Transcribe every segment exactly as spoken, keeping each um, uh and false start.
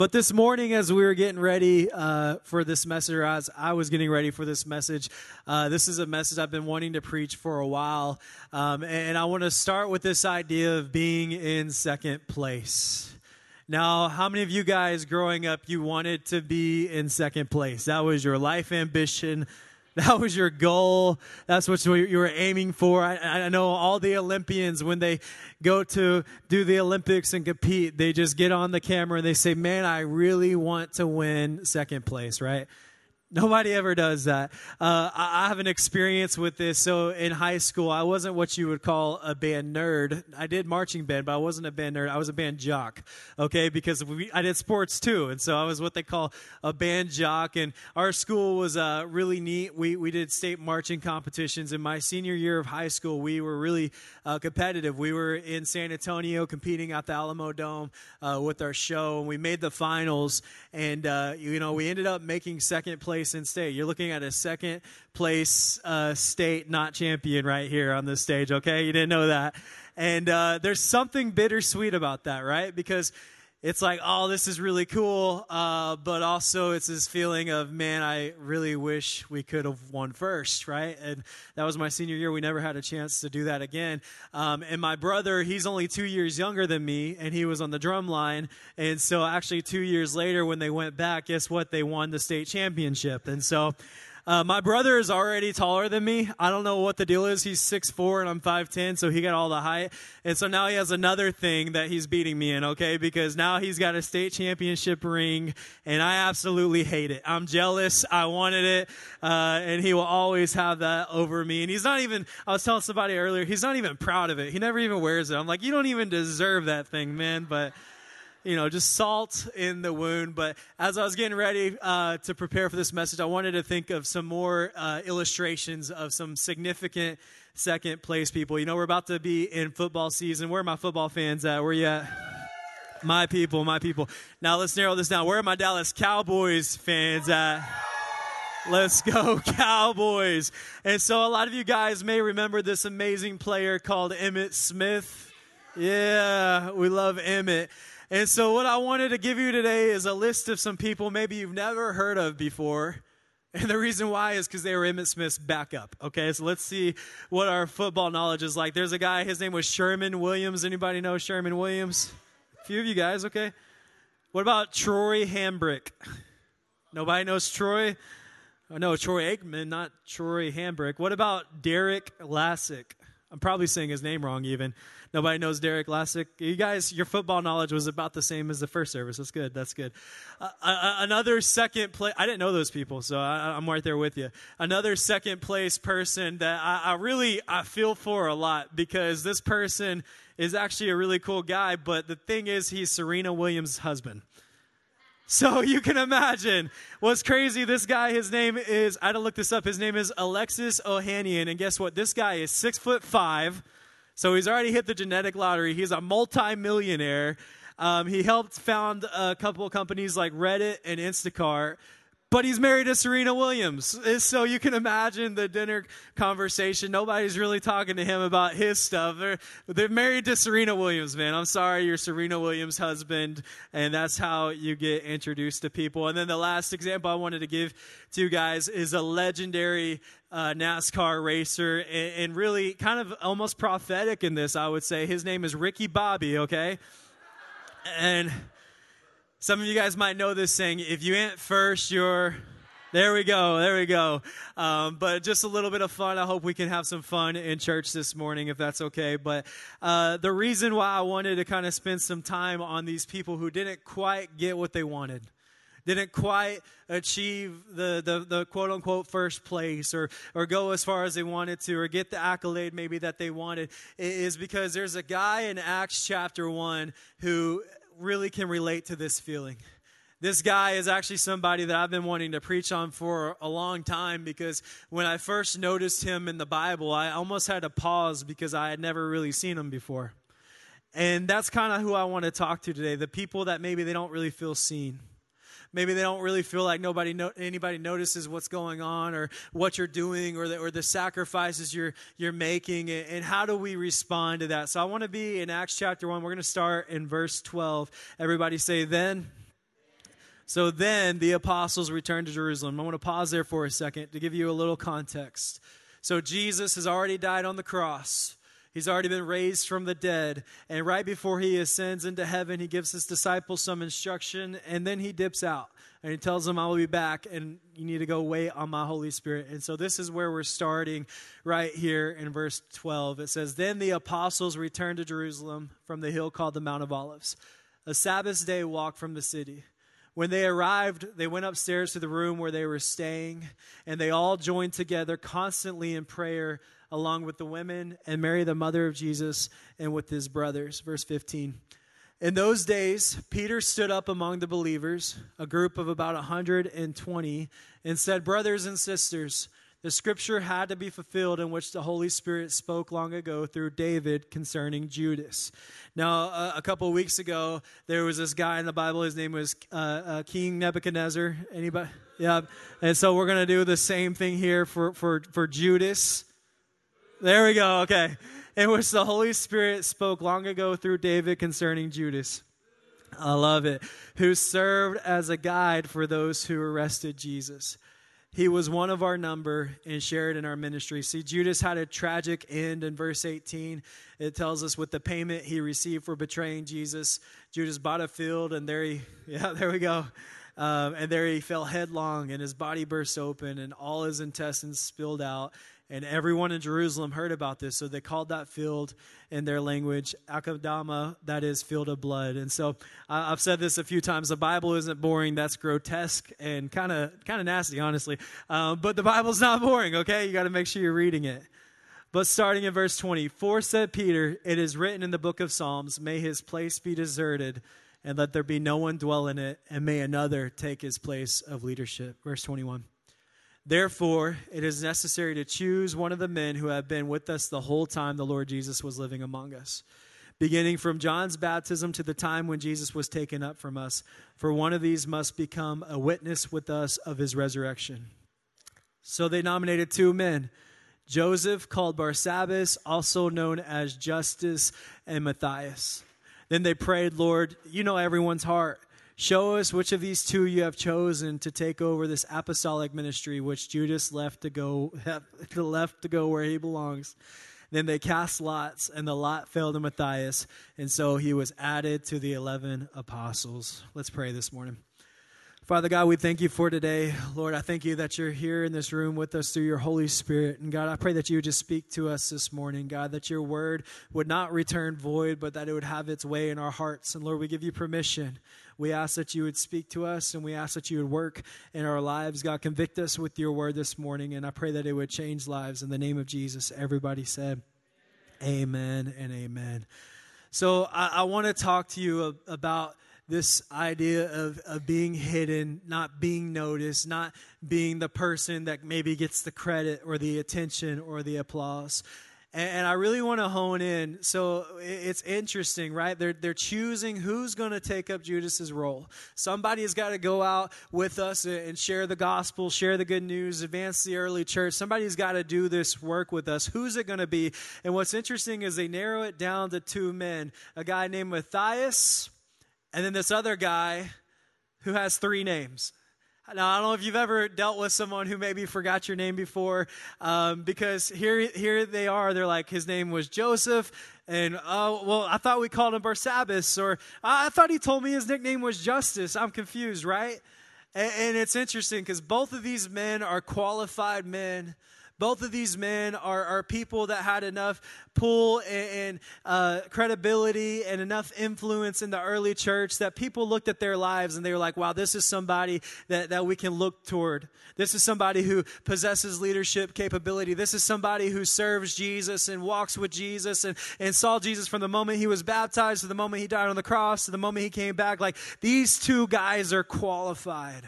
But this morning, as we were getting ready uh, for this message, or as I was getting ready for this message, uh, this is a message I've been wanting to preach for a while. Um, and I want to start with this idea of being in second place. Now, how many of you guys growing up, you wanted to be in second place? That was your life ambition. That was your goal. That's what you were aiming for. I, I know all the Olympians, when they go to do the Olympics and compete, they just get on the camera and they say, man, I really want to win second place, right? Nobody ever does that. Uh, I, I have an experience with this. So in high school, I wasn't what you would call a band nerd. I did marching band, but I wasn't a band nerd. I was a band jock, okay, because we, I did sports too. And so I was what they call a band jock. And our school was uh, really neat. We, we did state marching competitions. In my senior year of high school, we were really uh, competitive. We were in San Antonio competing at the Alamo Dome uh, with our show. And we made the finals. And, uh, you know, we ended up making second place in state. You're looking at a second place uh, state not champion right here on this stage, okay? You didn't know that. And uh, there's something bittersweet about that, right? Because it's like, oh, this is really cool, uh, but also it's this feeling of, man, I really wish we could have won first, right? And that was my senior year. We never had a chance to do that again. Um, and my brother, he's only two years younger than me, and he was on the drum line. And so actually two years later when they went back, guess what? They won the state championship. And so Uh, my brother is already taller than me. I don't know what the deal is. He's six foot four and I'm five ten, so he got all the height. And so now he has another thing that he's beating me in, okay? Because now he's got a state championship ring, and I absolutely hate it. I'm jealous. I wanted it, uh, and he will always have that over me. And he's not even, I was telling somebody earlier, he's not even proud of it. He never even wears it. I'm like, you don't even deserve that thing, man, but you know, just salt in the wound. But as I was getting ready uh, to prepare for this message, I wanted to think of some more uh, illustrations of some significant second place people. You know, we're about to be in football season. Where are my football fans at? Where you at? My people, my people. Now let's narrow this down. Where are my Dallas Cowboys fans at? Let's go, Cowboys. And so a lot of you guys may remember this amazing player called Emmitt Smith. Yeah, we love Emmitt. And so what I wanted to give you today is a list of some people maybe you've never heard of before. And the reason why is because they were Emmitt Smith's backup. Okay, so let's see what our football knowledge is like. There's a guy, his name was Sherman Williams. Anybody know Sherman Williams? A few of you guys, okay. What about Troy Hambrick? Nobody knows Troy? Oh, no, Troy Aikman, not Troy Hambrick. What about Derek Lassick? I'm probably saying his name wrong even. Nobody knows Derek Lassick. You guys, your football knowledge was about the same as the first service. That's good. That's good. Uh, uh, another second place. I didn't know those people, so I, I'm right there with you. Another second place person that I, I really I feel for a lot because this person is actually a really cool guy, but the thing is he's Serena Williams' husband. So you can imagine what's crazy. This guy, his name is, I had to look this up. His name is Alexis Ohanian. And guess what? This guy is six foot five. So he's already hit the genetic lottery. He's a multi-millionaire. Um, he helped found a couple of companies like Reddit and Instacart. But he's married to Serena Williams. So you can imagine the dinner conversation. Nobody's really talking to him about his stuff. They're, they're married to Serena Williams, man. I'm sorry, you're Serena Williams' husband. And that's how you get introduced to people. And then the last example I wanted to give to you guys is a legendary uh, NASCAR racer. And, and really kind of almost prophetic in this, I would say. His name is Ricky Bobby, okay? And some of you guys might know this saying, if you ain't first, you're, there we go, there we go. Um, but just a little bit of fun. I hope we can have some fun in church this morning, if that's okay. But uh, the reason why I wanted to kind of spend some time on these people who didn't quite get what they wanted, didn't quite achieve the, the, the quote-unquote first place or, or go as far as they wanted to or get the accolade maybe that they wanted, is because there's a guy in Acts chapter one who really can relate to this feeling. This guy is actually somebody that I've been wanting to preach on for a long time because when I first noticed him in the Bible, I almost had to pause because I had never really seen him before. And that's kind of who I want to talk to today, the people that maybe they don't really feel seen. Maybe they don't really feel like nobody, no, anybody notices what's going on or what you're doing or the, or the sacrifices you're you're making. And, and how do we respond to that? So I want to be in Acts chapter one. We're going to start in verse twelve. Everybody say, then. So then the apostles returned to Jerusalem. I want to pause there for a second to give you a little context. So Jesus has already died on the cross. He's already been raised from the dead. And right before he ascends into heaven, he gives his disciples some instruction, and then he dips out. And he tells them, I will be back, and you need to go wait on my Holy Spirit. And so this is where we're starting right here in verse twelve. It says, Then the apostles returned to Jerusalem from the hill called the Mount of Olives, a Sabbath day walk from the city. When they arrived, they went upstairs to the room where they were staying, and they all joined together constantly in prayer along with the women and Mary, the mother of Jesus, and with his brothers. Verse fifteen. In those days, Peter stood up among the believers, a group of about one hundred twenty, and said, Brothers and sisters, the scripture had to be fulfilled in which the Holy Spirit spoke long ago through David concerning Judas. Now, uh, a couple of weeks ago, there was this guy in the Bible. His name was uh, uh, King Nebuchadnezzar. Anybody? Yeah. And so we're going to do the same thing here for, for, for Judas. There we go. Okay. In which the Holy Spirit spoke long ago through David concerning Judas. I love it. Who served as a guide for those who arrested Jesus. He was one of our number and shared in our ministry. See, Judas had a tragic end in verse eighteen. It tells us with the payment he received for betraying Jesus, Judas bought a field, and there he, yeah, there we go. Um, and there he fell headlong, and his body burst open, and all his intestines spilled out. And everyone in Jerusalem heard about this, so they called that field in their language, Akeldama, that is field of blood. And so uh, I've said this a few times, the Bible isn't boring, that's grotesque and kind of kind of nasty, honestly. Um, but the Bible's not boring, okay? You got to make sure you're reading it. But starting in verse twenty, For said Peter, it is written in the book of Psalms, May his place be deserted, and let there be no one dwell in it, and may another take his place of leadership. Verse twenty-one. Therefore, it is necessary to choose one of the men who have been with us the whole time the Lord Jesus was living among us, beginning from John's baptism to the time when Jesus was taken up from us. For one of these must become a witness with us of his resurrection. So they nominated two men, Joseph, called Barsabbas, also known as Justus, and Matthias. Then they prayed, Lord, you know everyone's heart. Show us which of these two you have chosen to take over this apostolic ministry, which Judas left to go left to go where he belongs. Then they cast lots, and the lot fell to Matthias, and so he was added to the eleven apostles. Let's pray this morning. Father God, we thank you for today. Lord, I thank you that you're here in this room with us through your Holy Spirit. And God, I pray that you would just speak to us this morning. God, that your word would not return void, but that it would have its way in our hearts. And Lord, we give you permission. We ask that you would speak to us, and we ask that you would work in our lives. God, convict us with your word this morning, and I pray that it would change lives. In the name of Jesus, everybody said, amen and amen. So I, I want to talk to you about this idea of, of being hidden, not being noticed, not being the person that maybe gets the credit or the attention or the applause. And, and I really want to hone in. So it's interesting, right? They're, they're choosing who's going to take up Judas's role. Somebody has got to go out with us and share the gospel, share the good news, advance the early church. Somebody's got to do this work with us. Who's it going to be? And what's interesting is they narrow it down to two men, a guy named Matthias, and then this other guy who has three names. Now, I don't know if you've ever dealt with someone who maybe forgot your name before, um, because here here they are. They're like, his name was Joseph, and, oh, well, I thought we called him Barsabbas, or I thought he told me his nickname was Justus. I'm confused, right? And, and it's interesting because both of these men are qualified men. Both of these men are, are people that had enough pull and, and uh, credibility and enough influence in the early church that people looked at their lives and they were like, wow, this is somebody that, that we can look toward. This is somebody who possesses leadership capability. This is somebody who serves Jesus and walks with Jesus and, and saw Jesus from the moment he was baptized to the moment he died on the cross to the moment he came back. Like, these two guys are qualified,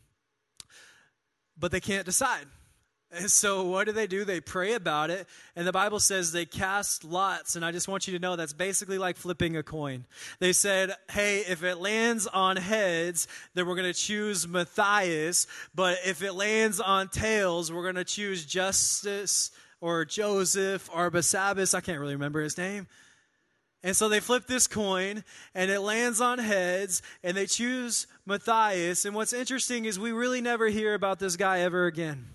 but they can't decide. And so what do they do? They pray about it. And the Bible says they cast lots. And I just want you to know that's basically like flipping a coin. They said, hey, if it lands on heads, then we're going to choose Matthias. But if it lands on tails, we're going to choose Justus or Joseph or Barsabbas. I can't really remember his name. And so they flip this coin, and it lands on heads, and they choose Matthias. And what's interesting is we really never hear about this guy ever again.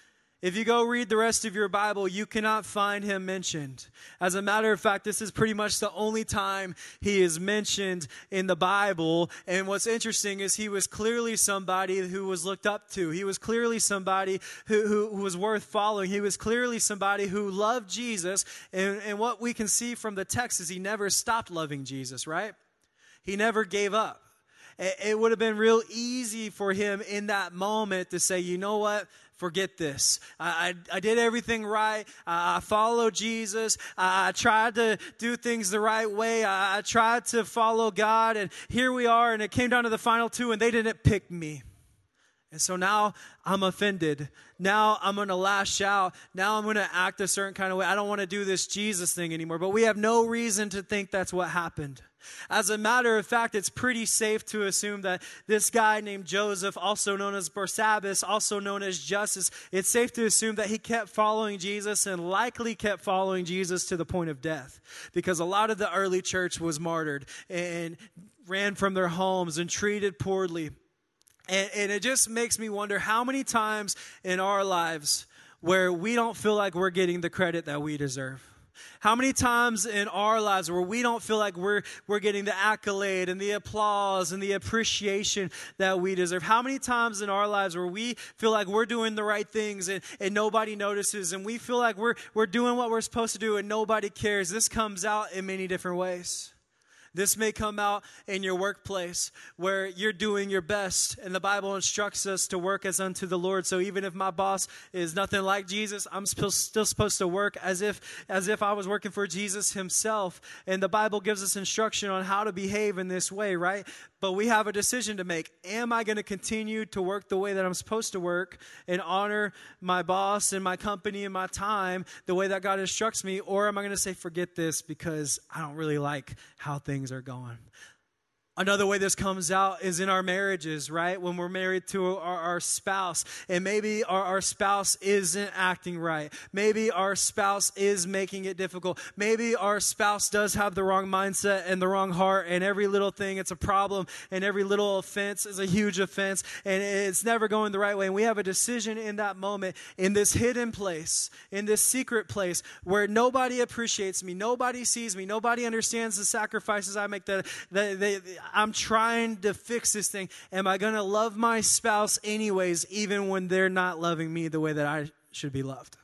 If you go read the rest of your Bible, you cannot find him mentioned. As a matter of fact, this is pretty much the only time he is mentioned in the Bible. And what's interesting is he was clearly somebody who was looked up to. He was clearly somebody who, who, who was worth following. He was clearly somebody who loved Jesus. And, and what we can see from the text is he never stopped loving Jesus, right? He never gave up. It would have been real easy for him in that moment to say, you know what? Forget this. I, I, I did everything right. I, I followed Jesus. I, I tried to do things the right way. I, I tried to follow God. And here we are. And it came down to the final two, and they didn't pick me. And so now I'm offended. Now I'm going to lash out. Now I'm going to act a certain kind of way. I don't want to do this Jesus thing anymore. But we have no reason to think that's what happened. As a matter of fact, it's pretty safe to assume that this guy named Joseph, also known as Barsabbas, also known as Justus, it's safe to assume that he kept following Jesus and likely kept following Jesus to the point of death. Because a lot of the early church was martyred and ran from their homes and treated poorly. And, and it just makes me wonder how many times in our lives where we don't feel like we're getting the credit that we deserve. How many times in our lives where we don't feel like we're we're getting the accolade and the applause and the appreciation that we deserve? How many times in our lives where we feel like we're doing the right things and, and nobody notices, and we feel like we're we're doing what we're supposed to do and nobody cares? This comes out in many different ways. This may come out in your workplace where you're doing your best, and the Bible instructs us to work as unto the Lord. So even if my boss is nothing like Jesus, I'm still supposed to work as if as if I was working for Jesus himself. And the Bible gives us instruction on how to behave in this way, right? But we have a decision to make. Am I going to continue to work the way that I'm supposed to work and honor my boss and my company and my time the way that God instructs me? Or am I going to say, forget this because I don't really like how things are going? Another way this comes out is in our marriages, right? When we're married to our, our spouse, and maybe our, our spouse isn't acting right. Maybe our spouse is making it difficult. Maybe our spouse does have the wrong mindset and the wrong heart, and every little thing, it's a problem, and every little offense is a huge offense, and it's never going the right way. And we have a decision in that moment, in this hidden place, in this secret place, where nobody appreciates me, nobody sees me, nobody understands the sacrifices I make, that they, they I'm trying to fix this thing. Am I going to love my spouse anyways, even when they're not loving me the way that I should be loved?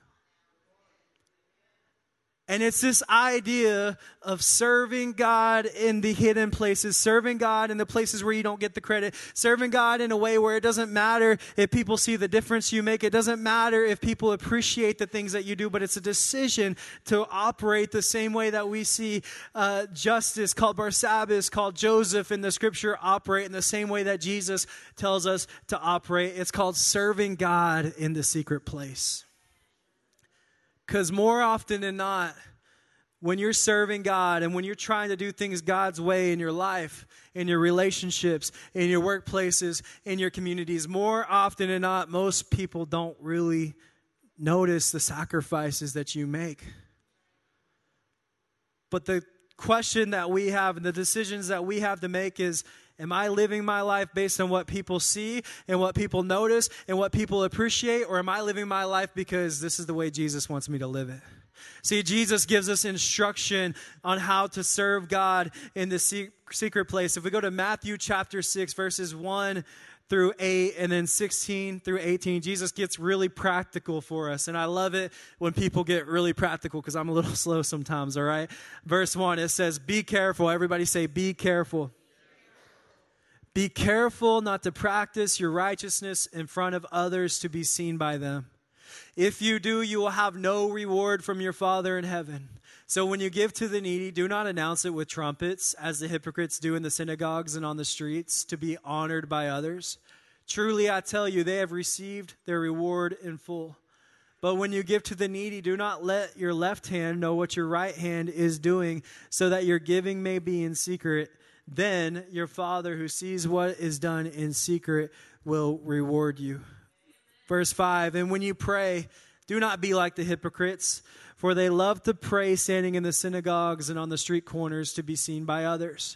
And it's this idea of serving God in the hidden places, serving God in the places where you don't get the credit, serving God in a way where it doesn't matter if people see the difference you make. It doesn't matter if people appreciate the things that you do, but it's a decision to operate the same way that we see uh, Justus, called Barsabbas, called Joseph in the scripture, operate in the same way that Jesus tells us to operate. It's called serving God in the secret place. Because more often than not, when you're serving God and when you're trying to do things God's way in your life, in your relationships, in your workplaces, in your communities, more often than not, most people don't really notice the sacrifices that you make. But the question that we have and the decisions that we have to make is, am I living my life based on what people see and what people notice and what people appreciate? Or am I living my life because this is the way Jesus wants me to live it? See, Jesus gives us instruction on how to serve God in the secret place. If we go to Matthew chapter six, verses one through eight, and then sixteen through eighteen, Jesus gets really practical for us. And I love it when people get really practical because I'm a little slow sometimes, all right? Verse one, it says, be careful. Everybody say, be careful. Be careful not to practice your righteousness in front of others to be seen by them. If you do, you will have no reward from your Father in heaven. So when you give to the needy, do not announce it with trumpets, as the hypocrites do in the synagogues and on the streets, to be honored by others. Truly, I tell you, they have received their reward in full. But when you give to the needy, do not let your left hand know what your right hand is doing, so that your giving may be in secret. Then your Father who sees what is done in secret will reward you. Verse five, and when you pray, do not be like the hypocrites, for they love to pray standing in the synagogues and on the street corners to be seen by others.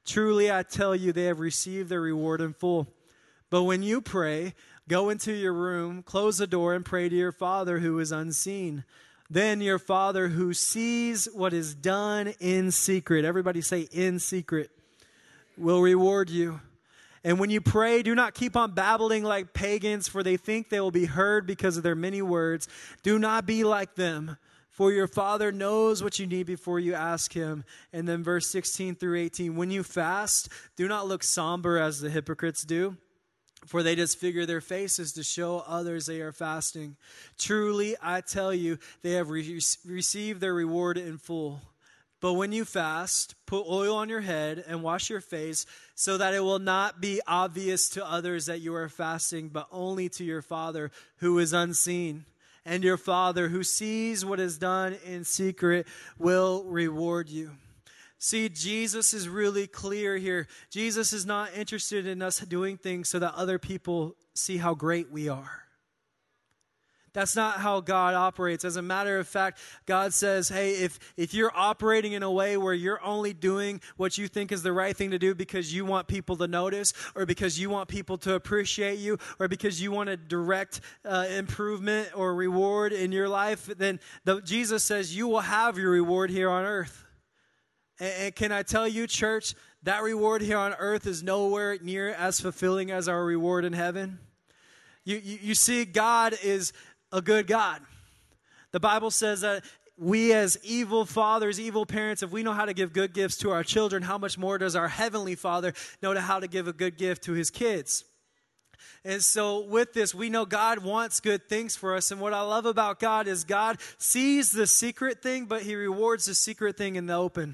Truly, I tell you, they have received their reward in full. But when you pray, go into your room, close the door, and pray to your Father who is unseen. Then your Father who sees what is done in secret, everybody say in secret, will reward you. And when you pray, do not keep on babbling like pagans, for they think they will be heard because of their many words. Do not be like them, for your Father knows what you need before you ask him. And then verse sixteen through eighteen, when you fast, do not look somber as the hypocrites do, for they disfigure their faces to show others they are fasting. Truly, I tell you, they have re- received their reward in full. But when you fast, put oil on your head and wash your face, so that it will not be obvious to others that you are fasting, but only to your Father who is unseen. And your Father who sees what is done in secret will reward you. See, Jesus is really clear here. Jesus is not interested in us doing things so that other people see how great we are. That's not how God operates. As a matter of fact, God says, hey, if, if you're operating in a way where you're only doing what you think is the right thing to do because you want people to notice, or because you want people to appreciate you, or because you want a direct uh, improvement or reward in your life, then the, Jesus says you will have your reward here on earth. And, and can I tell you, church, that reward here on earth is nowhere near as fulfilling as our reward in heaven. You, you, you see, God is a good God. The Bible says that we as evil fathers, evil parents, if we know how to give good gifts to our children, how much more does our Heavenly Father know how to give a good gift to his kids? And so with this, we know God wants good things for us. And what I love about God is God sees the secret thing, but he rewards the secret thing in the open.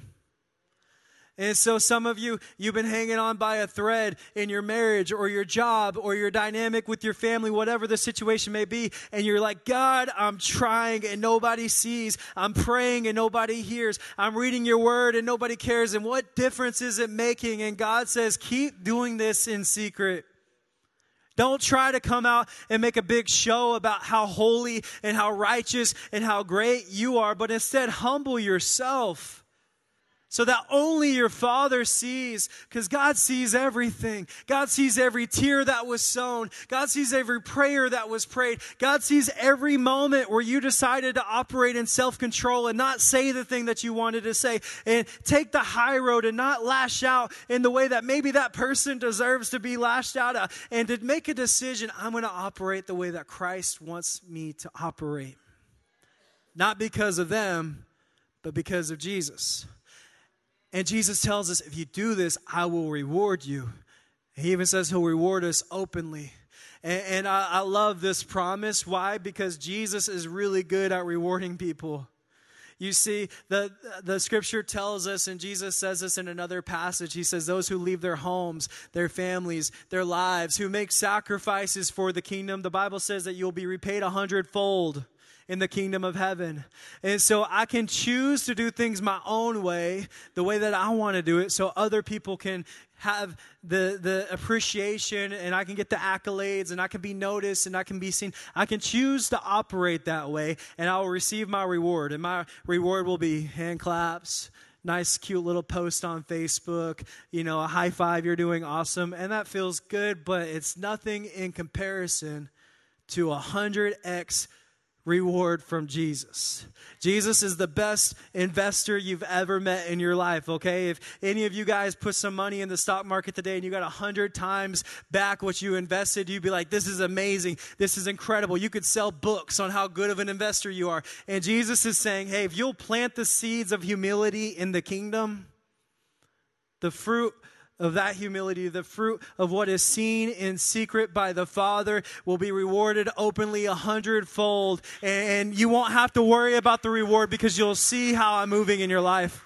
And so some of you, you've been hanging on by a thread in your marriage or your job or your dynamic with your family, whatever the situation may be. And you're like, God, I'm trying and nobody sees. I'm praying and nobody hears. I'm reading your word and nobody cares. And what difference is it making? And God says, keep doing this in secret. Don't try to come out and make a big show about how holy and how righteous and how great you are, but instead humble yourself. So that only your Father sees, because God sees everything. God sees every tear that was sown. God sees every prayer that was prayed. God sees every moment where you decided to operate in self-control and not say the thing that you wanted to say, and take the high road and not lash out in the way that maybe that person deserves to be lashed out at, and to make a decision, I'm going to operate the way that Christ wants me to operate. Not because of them, but because of Jesus. And Jesus tells us, if you do this, I will reward you. He even says he'll reward us openly. And, and I, I love this promise. Why? Because Jesus is really good at rewarding people. You see, the, the scripture tells us, and Jesus says this in another passage, he says, those who leave their homes, their families, their lives, who make sacrifices for the kingdom, the Bible says that you'll be repaid a hundredfold in the kingdom of heaven. And so I can choose to do things my own way, the way that I want to do it, so other people can have the, the appreciation, and I can get the accolades, and I can be noticed, and I can be seen. I can choose to operate that way, and I will receive my reward. And my reward will be hand claps, nice, cute little post on Facebook, you know, a high five, you're doing awesome. And that feels good, but it's nothing in comparison to a hundred X reward from Jesus. Jesus is the best investor you've ever met in your life, okay? If any of you guys put some money in the stock market today and you got a hundred times back what you invested, you'd be like, this is amazing. This is incredible. You could sell books on how good of an investor you are. And Jesus is saying, hey, if you'll plant the seeds of humility in the kingdom, the fruit of that humility, the fruit of what is seen in secret by the Father, will be rewarded openly a hundredfold. And you won't have to worry about the reward because you'll see how I'm moving in your life.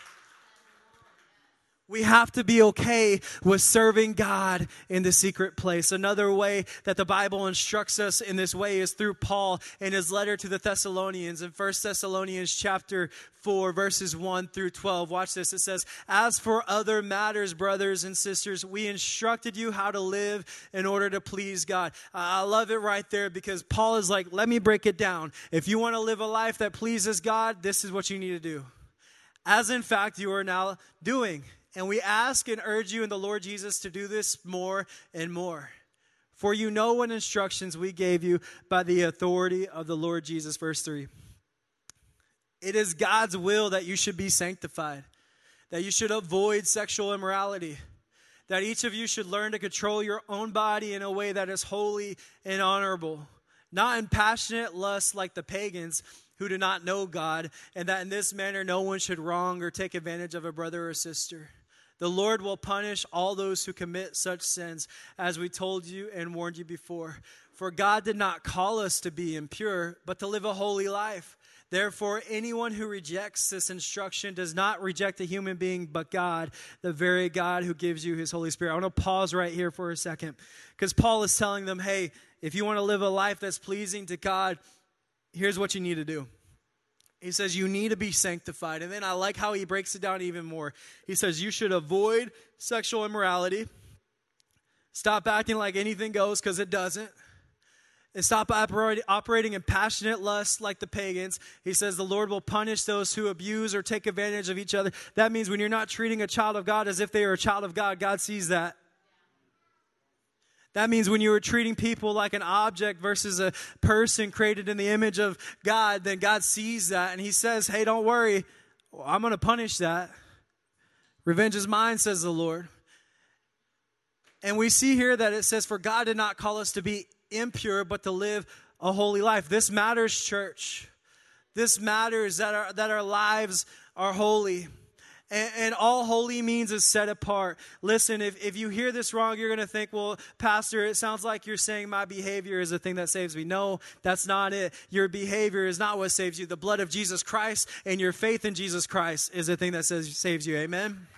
We have to be okay with serving God in the secret place. Another way that the Bible instructs us in this way is through Paul in his letter to the Thessalonians. In First Thessalonians chapter four, verses one through twelve. Watch this. It says, as for other matters, brothers and sisters, we instructed you how to live in order to please God. I love it right there because Paul is like, let me break it down. If you want to live a life that pleases God, this is what you need to do. As in fact, you are now doing. And we ask and urge you in the Lord Jesus to do this more and more. For you know what instructions we gave you by the authority of the Lord Jesus. Verse three. It is God's will that you should be sanctified, that you should avoid sexual immorality, that each of you should learn to control your own body in a way that is holy and honorable, not in passionate lust like the pagans who do not know God, and that in this manner no one should wrong or take advantage of a brother or sister. The Lord will punish all those who commit such sins, as we told you and warned you before. For God did not call us to be impure, but to live a holy life. Therefore, anyone who rejects this instruction does not reject a human being, but God, the very God who gives you his Holy Spirit. I want to pause right here for a second, because Paul is telling them, hey, if you want to live a life that's pleasing to God, here's what you need to do. He says you need to be sanctified. And then I like how he breaks it down even more. He says you should avoid sexual immorality. Stop acting like anything goes, because it doesn't. And stop operate, operating in passionate lust like the pagans. He says the Lord will punish those who abuse or take advantage of each other. That means when you're not treating a child of God as if they are a child of God, God sees that. That means when you are treating people like an object versus a person created in the image of God, then God sees that. And he says, hey, don't worry. I'm going to punish that. Revenge is mine, says the Lord. And we see here that it says, for God did not call us to be impure, but to live a holy life. This matters, church. This matters that our, that our lives are holy. And, and all holy means is set apart. Listen, if, if you hear this wrong, you're going to think, well, Pastor, it sounds like you're saying my behavior is the thing that saves me. No, that's not it. Your behavior is not what saves you. The blood of Jesus Christ and your faith in Jesus Christ is the thing that says, saves you. Amen?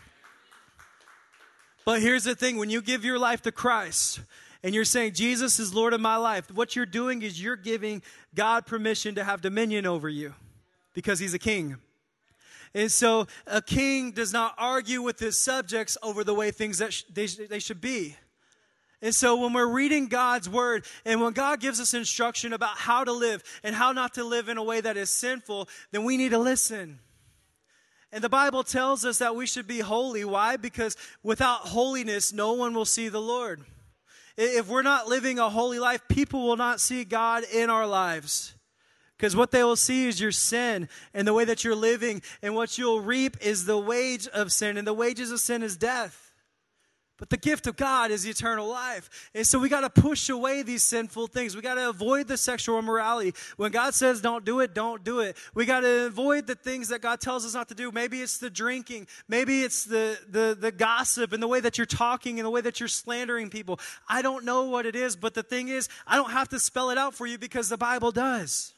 But here's the thing. When you give your life to Christ, and you're saying, Jesus is Lord of my life, what you're doing is you're giving God permission to have dominion over you because he's a king. And so a king does not argue with his subjects over the way things that sh- they, sh- they should be. And so when we're reading God's word and when God gives us instruction about how to live and how not to live in a way that is sinful, then we need to listen. And the Bible tells us that we should be holy. Why? Because without holiness, no one will see the Lord. If we're not living a holy life, people will not see God in our lives. Because what they will see is your sin and the way that you're living. And what you'll reap is the wage of sin. And the wages of sin is death. But the gift of God is eternal life. And so we got to push away these sinful things. We got to avoid the sexual immorality. When God says don't do it, don't do it. We got to avoid the things that God tells us not to do. Maybe it's the drinking. Maybe it's the, the, the gossip and the way that you're talking and the way that you're slandering people. I don't know what it is, but the thing is, I don't have to spell it out for you because the Bible does.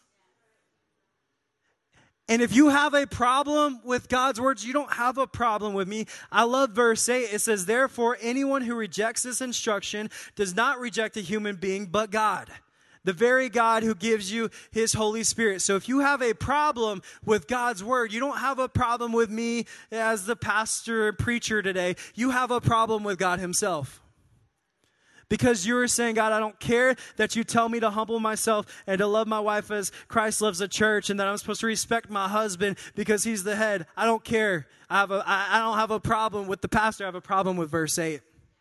And if you have a problem with God's words, you don't have a problem with me. I love verse eight. It says, therefore, anyone who rejects this instruction does not reject a human being, but God, the very God who gives you his Holy Spirit. So if you have a problem with God's word, you don't have a problem with me as the pastor and preacher today. You have a problem with God himself. Because you're saying, God, I don't care that you tell me to humble myself and to love my wife as Christ loves the church and that I'm supposed to respect my husband because he's the head. I don't care. I have a, I, I don't have a problem with the pastor. I have a problem with verse eight.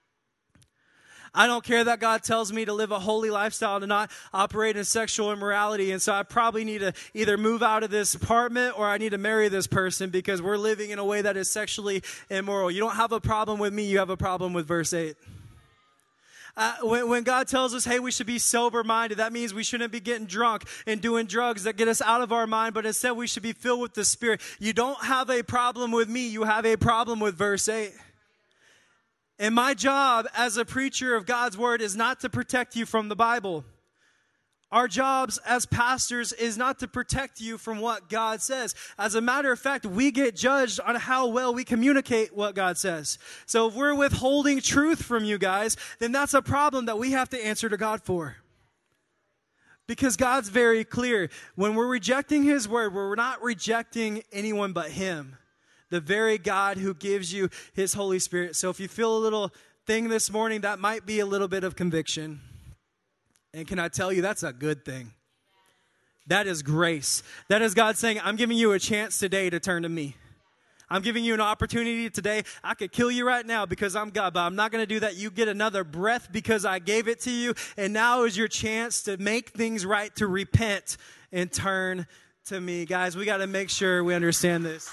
I don't care that God tells me to live a holy lifestyle, to not operate in sexual immorality. And so I probably need to either move out of this apartment or I need to marry this person because we're living in a way that is sexually immoral. You don't have a problem with me. You have a problem with verse eight. Uh, when, when God tells us, hey, we should be sober-minded, that means we shouldn't be getting drunk and doing drugs that get us out of our mind, but instead we should be filled with the Spirit. You don't have a problem with me. You have a problem with verse eight. And my job as a preacher of God's word is not to protect you from the Bible. Our jobs as pastors is not to protect you from what God says. As a matter of fact, we get judged on how well we communicate what God says. So if we're withholding truth from you guys, then that's a problem that we have to answer to God for. Because God's very clear. When we're rejecting his word, we're not rejecting anyone but him. The very God who gives you his Holy Spirit. So if you feel a little thing this morning, that might be a little bit of conviction. And can I tell you, that's a good thing. That is grace. That is God saying, I'm giving you a chance today to turn to me. I'm giving you an opportunity today. I could kill you right now because I'm God, but I'm not going to do that. You get another breath because I gave it to you. And now is your chance to make things right, to repent and turn to me. Guys, we got to make sure we understand this.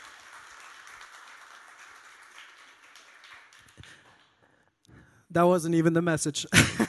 That wasn't even the message.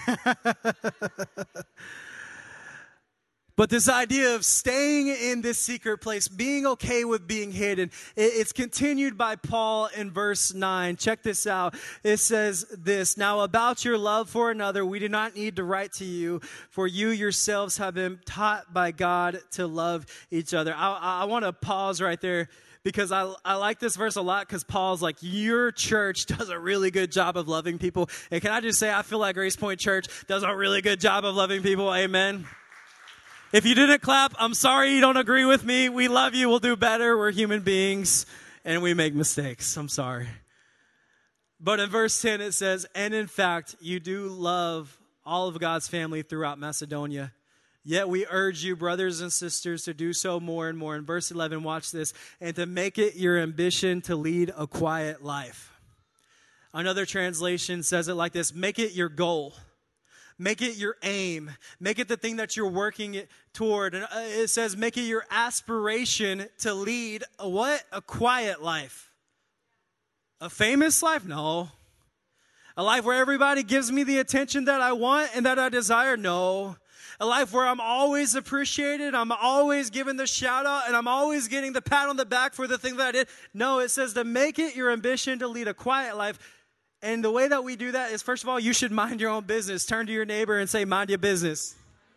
But this idea of staying in this secret place, being okay with being hidden, it's continued by Paul in verse nine. Check this out. It says this, "Now about your love for another, we do not need to write to you, for you yourselves have been taught by God to love each other." I, I want to pause right there. Because I, I like this verse a lot because Paul's like, your church does a really good job of loving people. And can I just say, I feel like Grace Point Church does a really good job of loving people. Amen. If you didn't clap, I'm sorry you don't agree with me. We love you. We'll do better. We're human beings and we make mistakes. I'm sorry. But in verse ten it says, "And in fact, you do love all of God's family throughout Macedonia. Yet we urge you, brothers and sisters, to do so more and more." In verse eleven, watch this. "And to make it your ambition to lead a quiet life." Another translation says it like this: make it your goal. Make it your aim. Make it the thing that you're working toward. And it says make it your aspiration to lead a what? A quiet life. A famous life? No. A life where everybody gives me the attention that I want and that I desire? No. A life where I'm always appreciated, I'm always given the shout out, and I'm always getting the pat on the back for the thing that I did. No, it says to make it your ambition to lead a quiet life. And the way that we do that is, first of all, you should mind your own business. Turn to your neighbor and say, mind your business.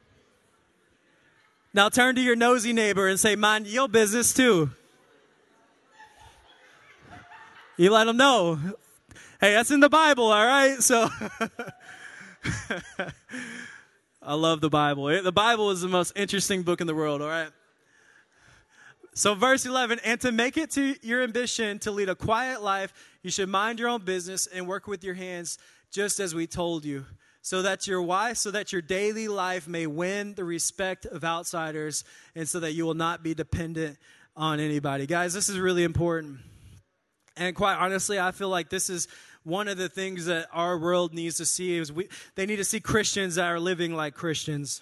Now turn to your nosy neighbor and say, mind your business too. You let them know. Hey, that's in the Bible, all right? So... I love the Bible. The Bible is the most interesting book in the world, all right? So verse eleven, "And to make it to your ambition to lead a quiet life, you should mind your own business and work with your hands just as we told you, so that your why, so that your daily life may win the respect of outsiders and so that you will not be dependent on anybody." Guys, this is really important. And quite honestly, I feel like this is one of the things that our world needs to see is we, they need to see Christians that are living like Christians.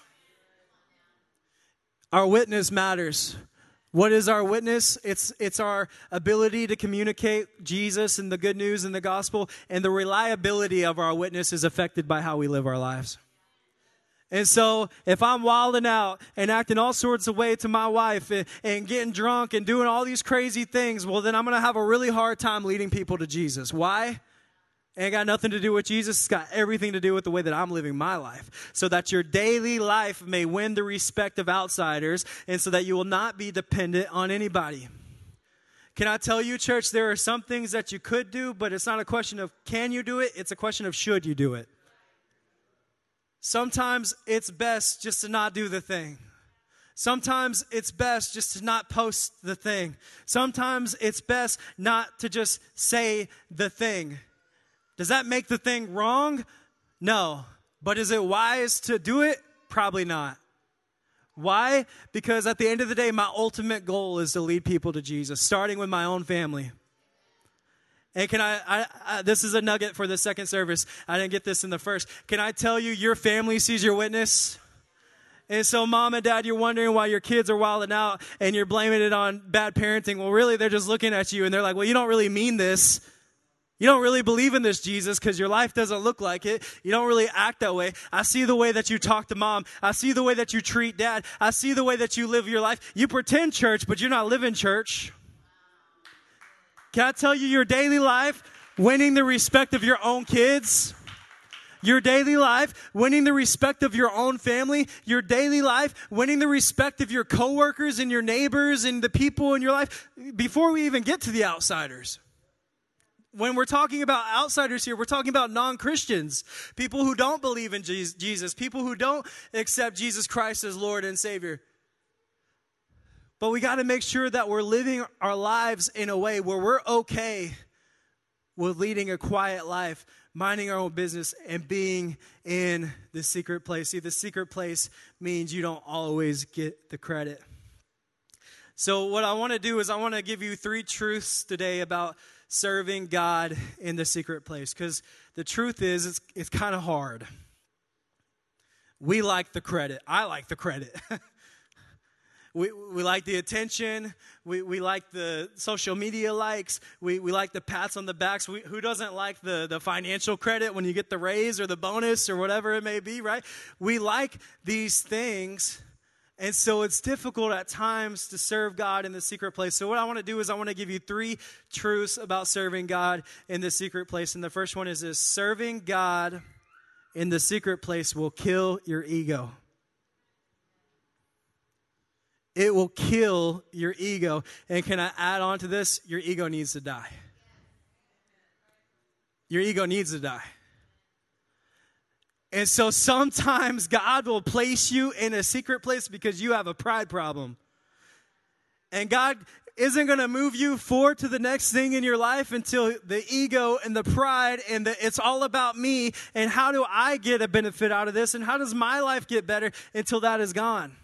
Our witness matters. What is our witness? It's it's our ability to communicate Jesus and the good news and the gospel, and the reliability of our witness is affected by how we live our lives. And so if I'm wilding out and acting all sorts of way to my wife and, and getting drunk and doing all these crazy things, well, then I'm going to have a really hard time leading people to Jesus. Why? It ain't got nothing to do with Jesus. It's got everything to do with the way that I'm living my life. So that your daily life may win the respect of outsiders and so that you will not be dependent on anybody. Can I tell you, church, there are some things that you could do, but it's not a question of can you do it? It's a question of should you do it. Sometimes it's best just to not do the thing. Sometimes it's best just to not post the thing. Sometimes it's best not to just say the thing. Does that make the thing wrong? No. But is it wise to do it? Probably not. Why? Because at the end of the day, my ultimate goal is to lead people to Jesus, starting with my own family. And can I, I, I, this is a nugget for the second service. I didn't get this in the first. Can I tell you, your family sees your witness? And so mom and dad, you're wondering why your kids are wilding out and you're blaming it on bad parenting. Well, really, they're just looking at you and they're like, well, you don't really mean this. You don't really believe in this Jesus because your life doesn't look like it. You don't really act that way. I see the way that you talk to mom. I see the way that you treat dad. I see the way that you live your life. You pretend church, but you're not living church. Can I tell you, your daily life, winning the respect of your own kids, your daily life, winning the respect of your own family, your daily life, winning the respect of your coworkers and your neighbors and the people in your life, before we even get to the outsiders. When we're talking about outsiders here, we're talking about non-Christians, people who don't believe in Jesus, people who don't accept Jesus Christ as Lord and Savior. But we got to make sure that we're living our lives in a way where we're okay with leading a quiet life, minding our own business, and being in the secret place. See, the secret place means you don't always get the credit. So what I want to do is I want to give you three truths today about serving God in the secret place, because the truth is it's it's kind of hard. We like the credit. I like the credit. We we like the attention. We we like the social media likes. We we like the pats on the backs. We, who doesn't like the, the financial credit when you get the raise or the bonus or whatever it may be, right? We like these things, and so it's difficult at times to serve God in the secret place. So what I want to do is I want to give you three truths about serving God in the secret place. And the first one is this: serving God in the secret place will kill your ego. It will kill your ego. And can I add on to this? Your ego needs to die. Your ego needs to die. And so sometimes God will place you in a secret place because you have a pride problem. And God isn't going to move you forward to the next thing in your life until the ego and the pride and the it's all about me and how do I get a benefit out of this and how does my life get better until that is gone.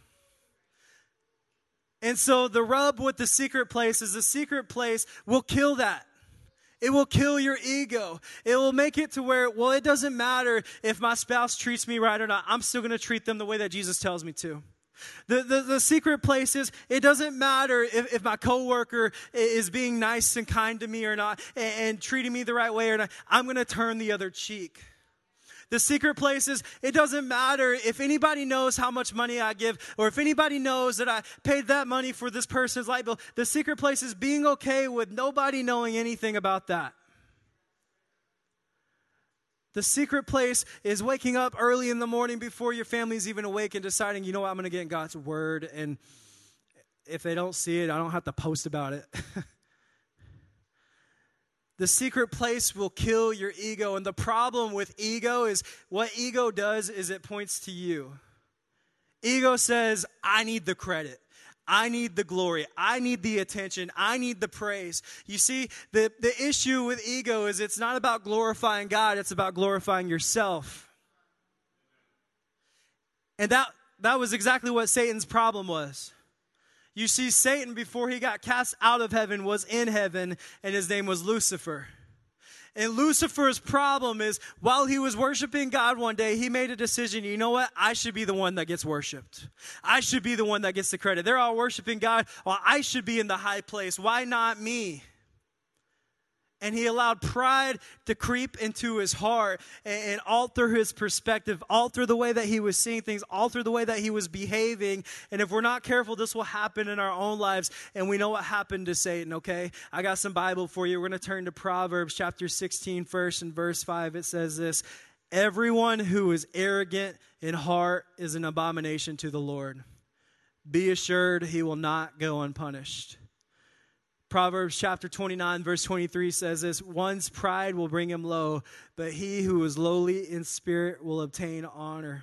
And so the rub with the secret place is the secret place will kill that. It will kill your ego. It will make it to where, well, it doesn't matter if my spouse treats me right or not. I'm still going to treat them the way that Jesus tells me to. The, the, the secret place is, it doesn't matter if, if my coworker is being nice and kind to me or not and, and treating me the right way or not. I'm going to turn the other cheek. The secret place is, it doesn't matter if anybody knows how much money I give or if anybody knows that I paid that money for this person's light bill. The secret place is being okay with nobody knowing anything about that. The secret place is waking up early in the morning before your family's even awake and deciding, you know what, I'm going to get in God's word. And if they don't see it, I don't have to post about it. The secret place will kill your ego. And the problem with ego is what ego does is it points to you. Ego says, I need the credit. I need the glory. I need the attention. I need the praise. You see, the, the issue with ego is it's not about glorifying God. It's about glorifying yourself. And that, that was exactly what Satan's problem was. You see, Satan, before he got cast out of heaven, was in heaven, and his name was Lucifer. And Lucifer's problem is, while he was worshiping God one day, he made a decision, you know what? I should be the one that gets worshiped. I should be the one that gets the credit. They're all worshiping God. Well, I should be in the high place. Why not me? And he allowed pride to creep into his heart and, and alter his perspective, alter the way that he was seeing things, alter the way that he was behaving. And if we're not careful, this will happen in our own lives. And we know what happened to Satan, okay? I got some Bible for you. We're going to turn to Proverbs chapter sixteen, first, and verse five. It says this: everyone who is arrogant in heart is an abomination to the Lord. Be assured he will not go unpunished. Proverbs chapter twenty-nine, verse twenty-three says this: one's pride will bring him low, but he who is lowly in spirit will obtain honor.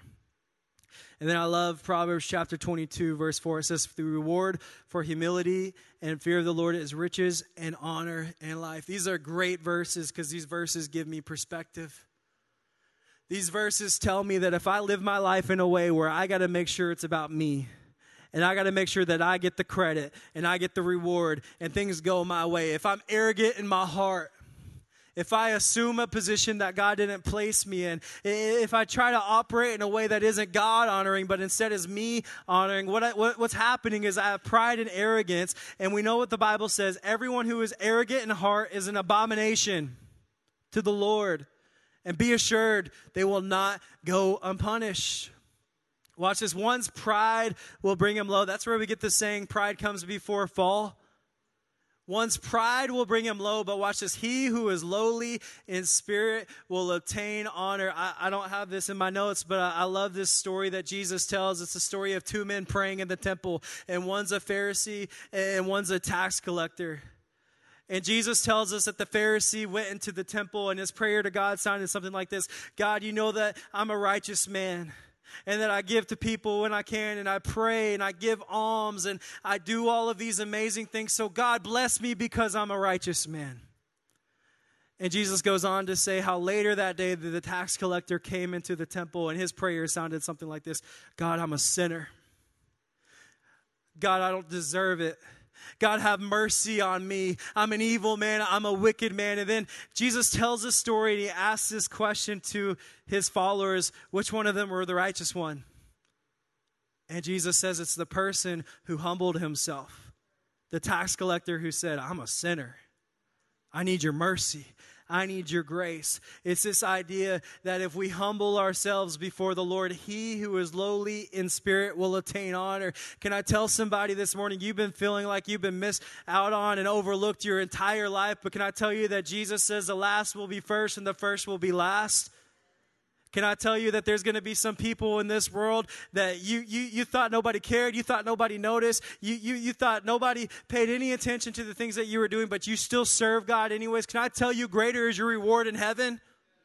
And then I love Proverbs chapter twenty-two, verse four. It says, the reward for humility and fear of the Lord is riches and honor and life. These are great verses because these verses give me perspective. These verses tell me that if I live my life in a way where I got to make sure it's about me, and I got to make sure that I get the credit and I get the reward and things go my way. If I'm arrogant in my heart, if I assume a position that God didn't place me in, if I try to operate in a way that isn't God honoring, but instead is me honoring, what, I, what what's happening is I have pride and arrogance. And we know what the Bible says: everyone who is arrogant in heart is an abomination to the Lord. And be assured they will not go unpunished. Watch this. One's pride will bring him low. That's where we get the saying, pride comes before fall. One's pride will bring him low, but watch this. He who is lowly in spirit will obtain honor. I, I don't have this in my notes, but I, I love this story that Jesus tells. It's a story of two men praying in the temple, and one's a Pharisee and one's a tax collector. And Jesus tells us that the Pharisee went into the temple, and his prayer to God sounded something like this: God, you know that I'm a righteous man, and that I give to people when I can, and I pray, and I give alms, and I do all of these amazing things. So God, bless me because I'm a righteous man. And Jesus goes on to say how later that day the tax collector came into the temple, and his prayer sounded something like this: God, I'm a sinner. God, I don't deserve it. God, have mercy on me. I'm an evil man. I'm a wicked man. And then Jesus tells this story and he asks this question to his followers, which one of them were the righteous one? And Jesus says it's the person who humbled himself. The tax collector who said, I'm a sinner. I need your mercy. I need your grace. It's this idea that if we humble ourselves before the Lord, he who is lowly in spirit will attain honor. Can I tell somebody this morning, you've been feeling like you've been missed out on and overlooked your entire life, but can I tell you that Jesus says the last will be first and the first will be last? Can I tell you that there's going to be some people in this world that you you you thought nobody cared, you thought nobody noticed, you you you thought nobody paid any attention to the things that you were doing, but you still serve God anyways? Can I tell you, greater is your reward in heaven?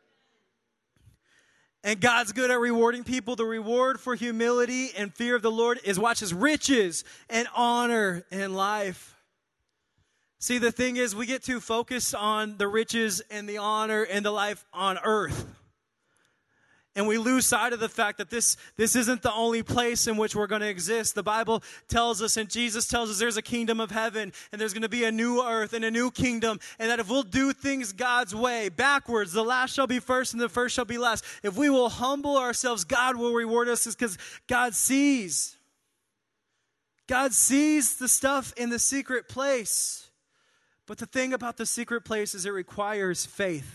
And God's good at rewarding people. The reward for humility and fear of the Lord is, watch this, riches and honor in life. See, the thing is, we get too focused on the riches and the honor and the life on earth. And we lose sight of the fact that this, this isn't the only place in which we're going to exist. The Bible tells us and Jesus tells us there's a kingdom of heaven and there's going to be a new earth and a new kingdom. And that if we'll do things God's way, backwards, the last shall be first and the first shall be last. If we will humble ourselves, God will reward us because God sees. God sees the stuff in the secret place. But the thing about the secret place is it requires faith.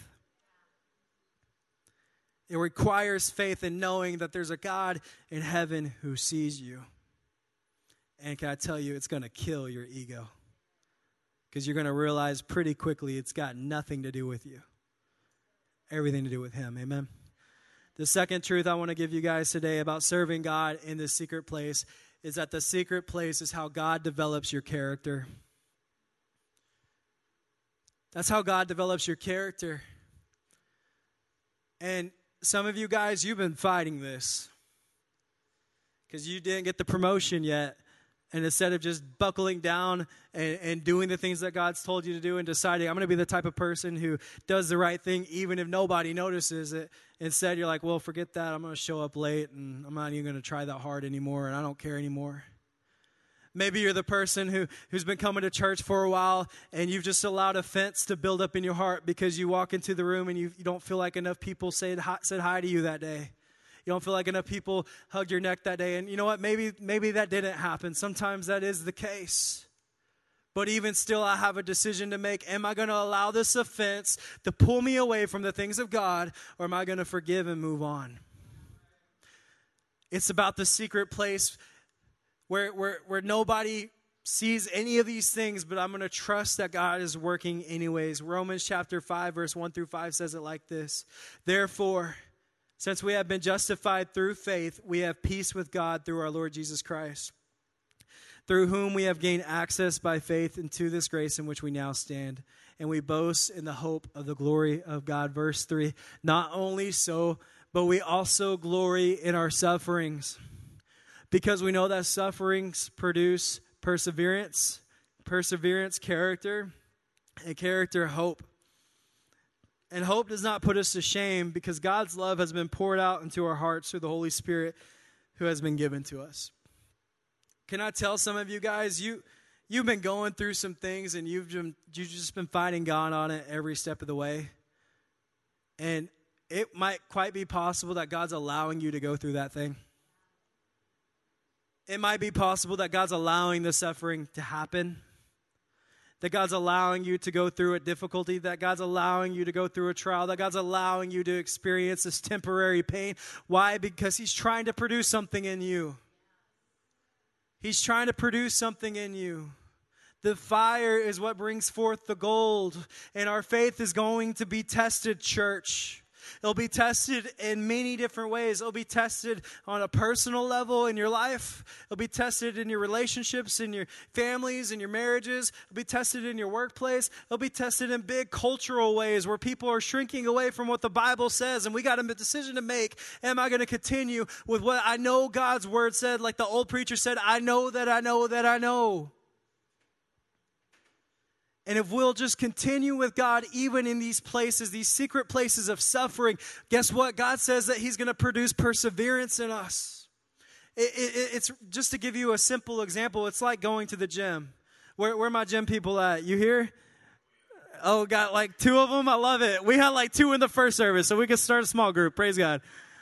It requires faith in knowing that there's a God in heaven who sees you. And can I tell you, it's going to kill your ego. Because you're going to realize pretty quickly it's got nothing to do with you. Everything to do with him. Amen. The second truth I want to give you guys today about serving God in this secret place is that the secret place is how God develops your character. That's how God develops your character. And some of you guys, you've been fighting this because you didn't get the promotion yet. And instead of just buckling down and, and doing the things that God's told you to do and deciding, I'm going to be the type of person who does the right thing even if nobody notices it. Instead, you're like, well, forget that. I'm going to show up late and I'm not even going to try that hard anymore and I don't care anymore. Maybe you're the person who, who's been coming to church for a while and you've just allowed offense to build up in your heart because you walk into the room and you, you don't feel like enough people said hi, said hi to you that day. You don't feel like enough people hugged your neck that day. And you know what? Maybe, maybe that didn't happen. Sometimes that is the case. But even still, I have a decision to make. Am I going to allow this offense to pull me away from the things of God, or am I going to forgive and move on? It's about the secret place Where, where where nobody sees any of these things, but I'm going to trust that God is working anyways. Romans chapter five, verse one through five says it like this. Therefore, since we have been justified through faith, we have peace with God through our Lord Jesus Christ, through whom we have gained access by faith into this grace in which we now stand. And we boast in the hope of the glory of God. Verse three, not only so, but we also glory in our sufferings, because we know that sufferings produce perseverance, perseverance, character, and character, hope. And hope does not put us to shame because God's love has been poured out into our hearts through the Holy Spirit who has been given to us. Can I tell some of you guys, you, you've been going through some things and you've, been, you've just been fighting God on it every step of the way. And it might quite be possible that God's allowing you to go through that thing. It might be possible that God's allowing the suffering to happen, that God's allowing you to go through a difficulty, that God's allowing you to go through a trial, that God's allowing you to experience this temporary pain. Why? Because he's trying to produce something in you. He's trying to produce something in you. The fire is what brings forth the gold, and our faith is going to be tested, church. It'll be tested in many different ways. It'll be tested on a personal level in your life. It'll be tested in your relationships, in your families, in your marriages. It'll be tested in your workplace. It'll be tested in big cultural ways where people are shrinking away from what the Bible says. And we got a decision to make. Am I going to continue with what I know God's word said? Like the old preacher said, I know that I know that I know. And if we'll just continue with God, even in these places, these secret places of suffering, guess what? God says that he's going to produce perseverance in us. It, it, it's just to give you a simple example. It's like going to the gym. Where, where are my gym people at? You here? Oh, got like two of them? I love it. We had like two in the first service, so we could start a small group. Praise God.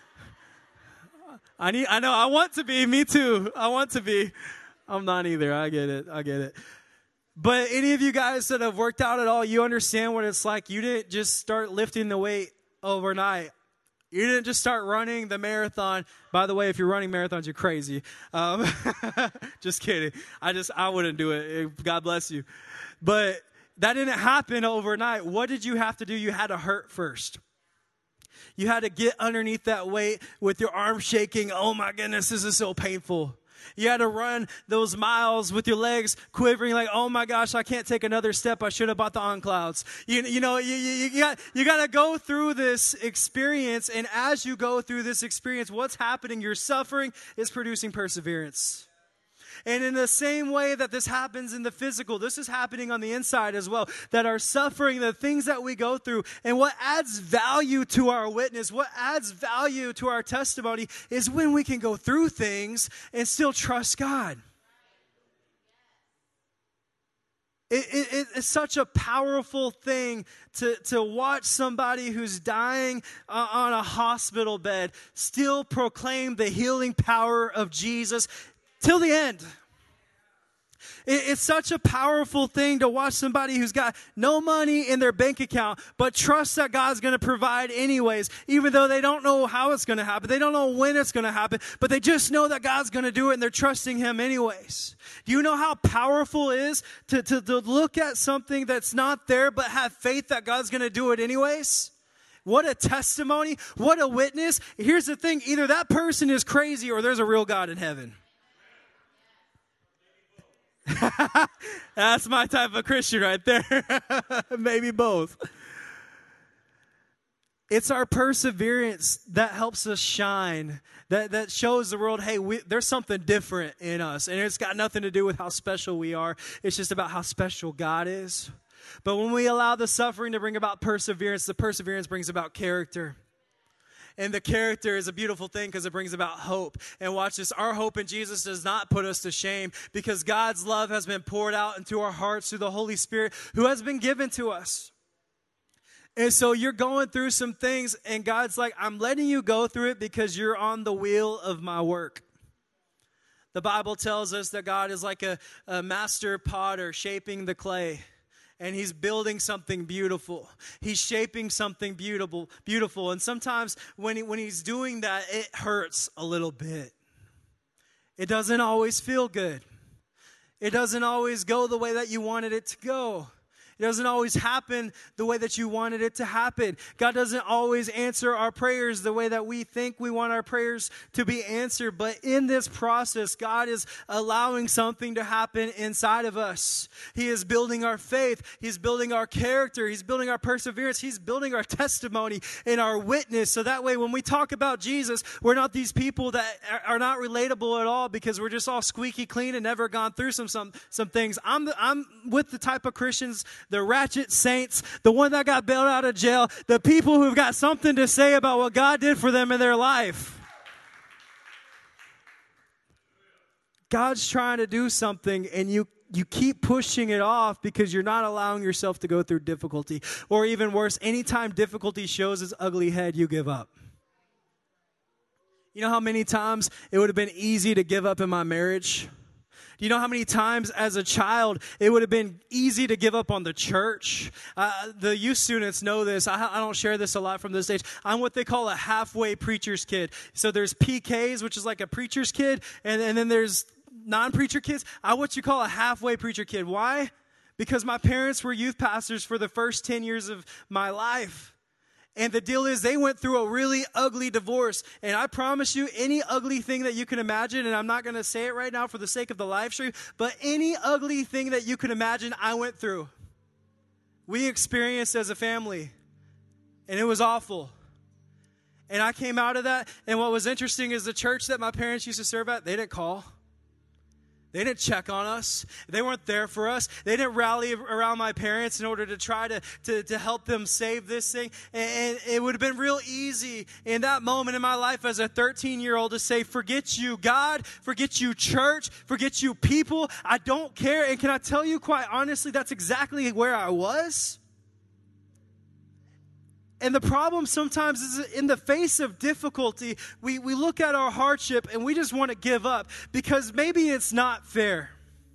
I need. I know. I want to be. Me too. I want to be. I'm not either. I get it. I get it. But any of you guys that have worked out at all, you understand what it's like. You didn't just start lifting the weight overnight. You didn't just start running the marathon. By the way, if you're running marathons, you're crazy. Um, just kidding. I just, I wouldn't do it. God bless you. But that didn't happen overnight. What did you have to do? You had to hurt first. You had to get underneath that weight with your arms shaking. Oh my goodness, this is so painful. You had to run those miles with your legs quivering like, oh my gosh, I can't take another step. I should have bought the On Clouds. You, you know, you, you, you got you got to go through this experience. And as you go through this experience, what's happening? Your suffering is producing perseverance. And in the same way that this happens in the physical, this is happening on the inside as well. That our suffering, the things that we go through, and what adds value to our witness, what adds value to our testimony is when we can go through things and still trust God. It, it, it's such a powerful thing to, to watch somebody who's dying uh, on a hospital bed still proclaim the healing power of Jesus till the end. It, it's such a powerful thing to watch somebody who's got no money in their bank account, but trust that God's going to provide anyways, even though they don't know how it's going to happen. They don't know when it's going to happen, but they just know that God's going to do it and they're trusting Him anyways. Do you know how powerful it is to, to, to look at something that's not there, but have faith that God's going to do it anyways? What a testimony. What a witness. Here's the thing. Either that person is crazy or there's a real God in heaven. That's my type of Christian right there. Maybe both. It's our perseverance that helps us shine, that, that shows the world, hey, we, there's something different in us. And it's got nothing to do with how special we are. It's just about how special God is. But when we allow the suffering to bring about perseverance, the perseverance brings about character. And the character is a beautiful thing because it brings about hope. And watch this, our hope in Jesus does not put us to shame because God's love has been poured out into our hearts through the Holy Spirit who has been given to us. And so you're going through some things and God's like, I'm letting you go through it because you're on the wheel of my work. The Bible tells us that God is like a, a master potter shaping the clay. And He's building something beautiful. He's shaping something beautiful, beautiful. And sometimes when he, when He's doing that, it hurts a little bit. It doesn't always feel good. It doesn't always go the way that you wanted it to go. It doesn't always happen the way that you wanted it to happen. God doesn't always answer our prayers the way that we think we want our prayers to be answered. But in this process, God is allowing something to happen inside of us. He is building our faith. He's building our character. He's building our perseverance. He's building our testimony and our witness. So that way, when we talk about Jesus, we're not these people that are not relatable at all because we're just all squeaky clean and never gone through some some, some things. I'm the, I'm with the type of Christians, the ratchet saints, the one that got bailed out of jail, the people who've got something to say about what God did for them in their life. God's trying to do something and you you keep pushing it off because you're not allowing yourself to go through difficulty. Or even worse, anytime difficulty shows its ugly head, you give up. You know how many times it would have been easy to give up in my marriage? Do you know how many times as a child it would have been easy to give up on the church? Uh, the youth students know this. I, I don't share this a lot from this stage. I'm what they call a halfway preacher's kid. So there's P Ks, which is like a preacher's kid, and, and then there's non-preacher kids. I'm what you call a halfway preacher kid. Why? Because my parents were youth pastors for the first ten years of my life. And the deal is they went through a really ugly divorce. And I promise you, any ugly thing that you can imagine, and I'm not going to say it right now for the sake of the live stream, but any ugly thing that you can imagine, I went through. We experienced as a family. And it was awful. And I came out of that. And what was interesting is the church that my parents used to serve at, they didn't call. They didn't check on us. They weren't there for us. They didn't rally around my parents in order to try to, to, to help them save this thing. And it would have been real easy in that moment in my life as a thirteen-year-old to say, forget you, God, forget you, church, forget you, people. I don't care. And can I tell you quite honestly, that's exactly where I was. And the problem sometimes is in the face of difficulty, we, we look at our hardship and we just want to give up because maybe it's not fair.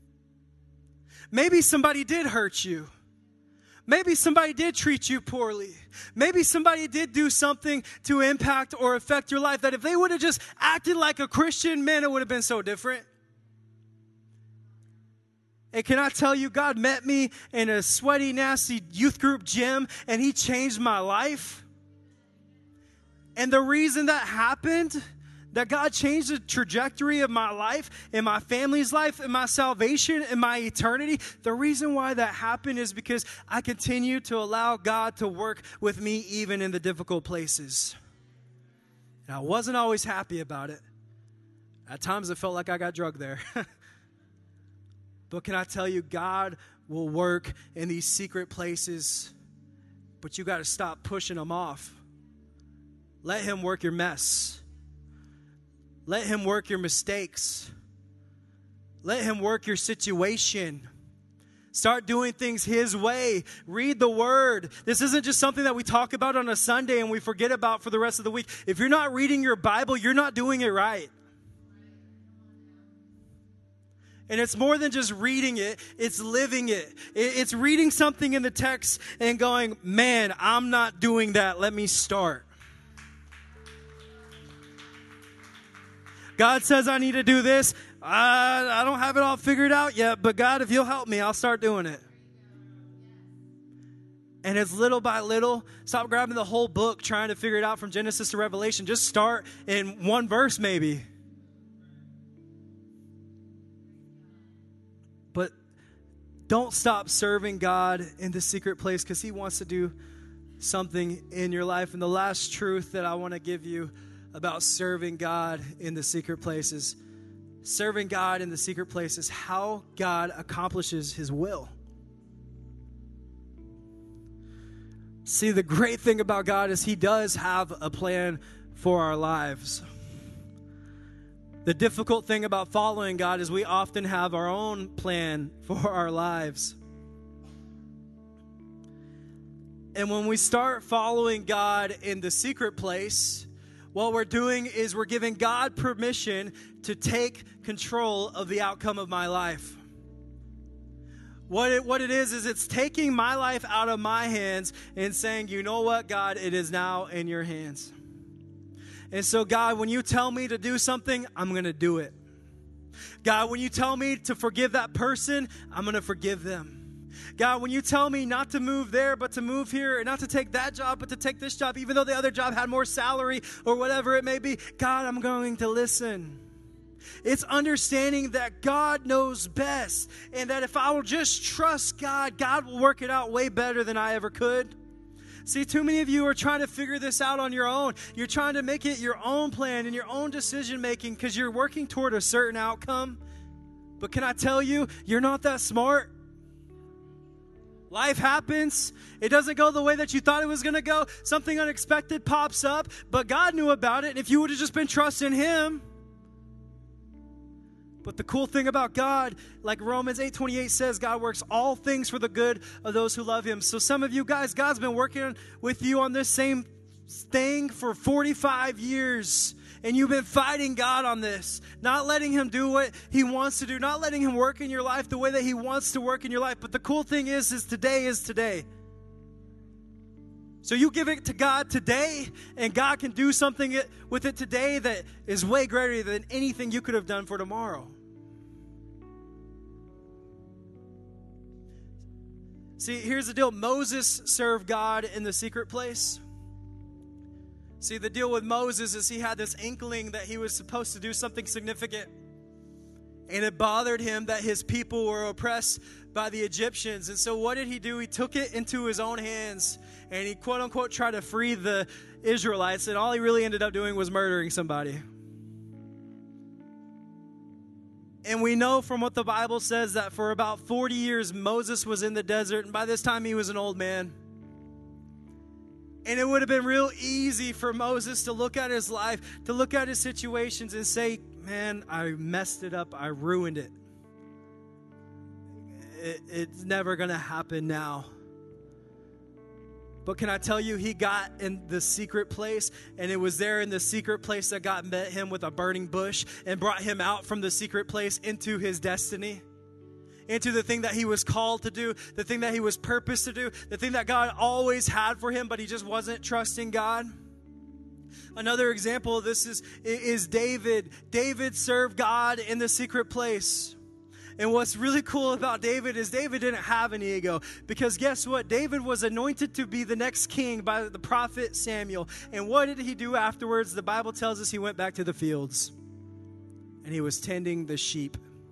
Maybe somebody did hurt you. Maybe somebody did treat you poorly. Maybe somebody did do something to impact or affect your life that if they would have just acted like a Christian, man, it would have been so different. And can I tell you, God met me in a sweaty, nasty youth group gym, and he changed my life. And the reason that happened, that God changed the trajectory of my life, and my family's life, and my salvation, and my eternity, the reason why that happened is because I continue to allow God to work with me even in the difficult places. And I wasn't always happy about it. At times it felt like I got drugged there. But can I tell you, God will work in these secret places, but you got to stop pushing them off. Let him work your mess. Let him work your mistakes. Let him work your situation. Start doing things his way. Read the word. This isn't just something that we talk about on a Sunday and we forget about for the rest of the week. If you're not reading your Bible, you're not doing it right. And it's more than just reading it, it's living it. It's reading something in the text and going, man, I'm not doing that. Let me start. God says I need to do this. I, I don't have it all figured out yet, but God, if you'll help me, I'll start doing it. And it's little by little. Stop grabbing the whole book, trying to figure it out from Genesis to Revelation. Just start in one verse maybe. But don't stop serving God in the secret place because he wants to do something in your life. And the last truth that I want to give you about serving God in the secret place is serving God in the secret place is how God accomplishes his will. See, the great thing about God is he does have a plan for our lives. The difficult thing about following God is we often have our own plan for our lives. And when we start following God in the secret place, what we're doing is we're giving God permission to take control of the outcome of my life. What it, what it is, is it's taking my life out of my hands and saying, you know what, God, it is now in your hands. And so, God, when you tell me to do something, I'm going to do it. God, when you tell me to forgive that person, I'm going to forgive them. God, when you tell me not to move there, but to move here, and not to take that job, but to take this job, even though the other job had more salary or whatever it may be, God, I'm going to listen. It's understanding that God knows best, and that if I will just trust God, God will work it out way better than I ever could. See, too many of you are trying to figure this out on your own. You're trying to make it your own plan and your own decision making because you're working toward a certain outcome. But can I tell you, you're not that smart. Life happens. It doesn't go the way that you thought it was going to go. Something unexpected pops up, but God knew about it. And if you would have just been trusting him. But the cool thing about God, like Romans eight twenty-eight says, God works all things for the good of those who love him. So some of you guys, God's been working with you on this same thing for forty-five years. And you've been fighting God on this, not letting him do what he wants to do, not letting him work in your life the way that he wants to work in your life. But the cool thing is, is today is today. So you give it to God today, and God can do something with it today that is way greater than anything you could have done for tomorrow. See, here's the deal. Moses served God in the secret place. See, the deal with Moses is he had this inkling that he was supposed to do something significant. And it bothered him that his people were oppressed by the Egyptians. And so what did he do? He took it into his own hands. And he, quote unquote, tried to free the Israelites. And all he really ended up doing was murdering somebody. And we know from what the Bible says that for about forty years, Moses was in the desert, and by this time he was an old man. And it would have been real easy for Moses to look at his life, to look at his situations and say, man, I messed it up. I ruined it. it it's never going to happen now. But can I tell you, he got in the secret place, and it was there in the secret place that God met him with a burning bush and brought him out from the secret place into his destiny, into the thing that he was called to do, the thing that he was purposed to do, the thing that God always had for him, but he just wasn't trusting God. Another example of this is, is David. David served God in the secret place. And what's really cool about David is David didn't have an ego, because guess what? David was anointed to be the next king by the prophet Samuel. And what did he do afterwards? The Bible tells us he went back to the fields and he was tending the sheep.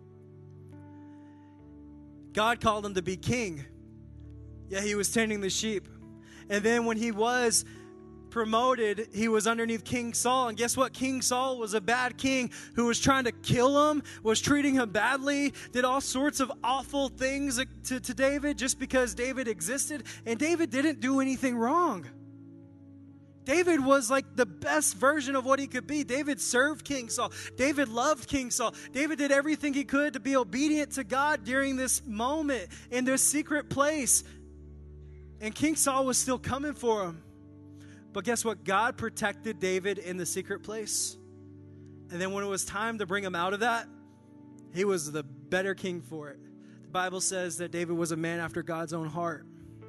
God called him to be king. Yeah, he was tending the sheep. And then when he was promoted, he was underneath King Saul. And guess what? King Saul was a bad king who was trying to kill him, was treating him badly, did all sorts of awful things to, to David just because David existed. And David didn't do anything wrong. David was like the best version of what he could be. David served King Saul. David loved King Saul. David did everything he could to be obedient to God during this moment in this secret place. And King Saul was still coming for him. But guess what? God protected David in the secret place. And then when it was time to bring him out of that, he was the better king for it. The Bible says that David was a man after God's own heart.